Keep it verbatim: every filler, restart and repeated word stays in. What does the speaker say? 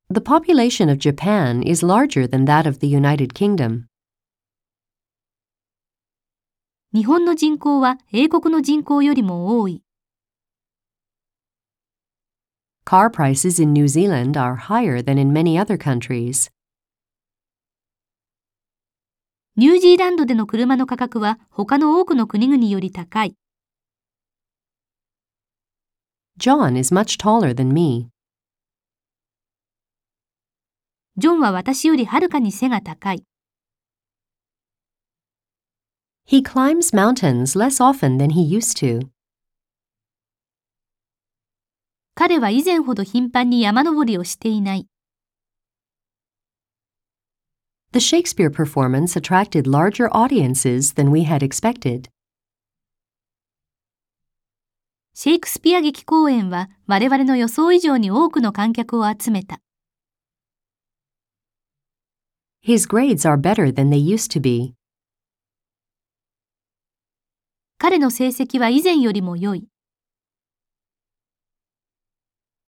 The population of Japan is larger than that of the United Kingdom. 日本の人口は英国の人口よりも多い。 Car prices in New Zealand are higher than in many other countries. ニュージーランドでの車の価格は他の多くの国々より高い。 John is much taller than me. ジョンは私よりはるかに背が高い。 He climbs mountains less often than he used to. 彼は以前ほど頻繁に山登りをしていない。 The Shakespeare performance attracted larger audiences than we had expected. シェイクスピア劇公演は我々の予想以上に多くの観客を集めた。 His grades are better than they used to be. 彼の成績は以前よりも良い。